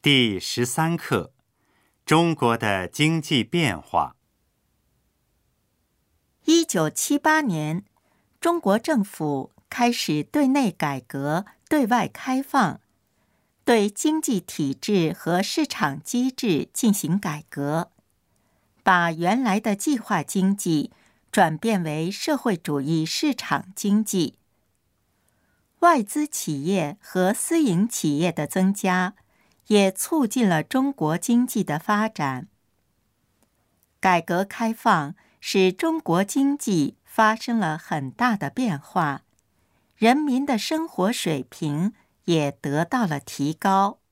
第13课：中国的经济变化。 1978年，中国政府开始对内改革、对外开放，对经济体制和市场机制进行改革，把原来的计划经济转变为社会主义市场经济。外资企业和私营企业的增加，也促进了中国经济的发展。改革开放使中国经济发生了很大的变化，人民的生活水平也得到了提高。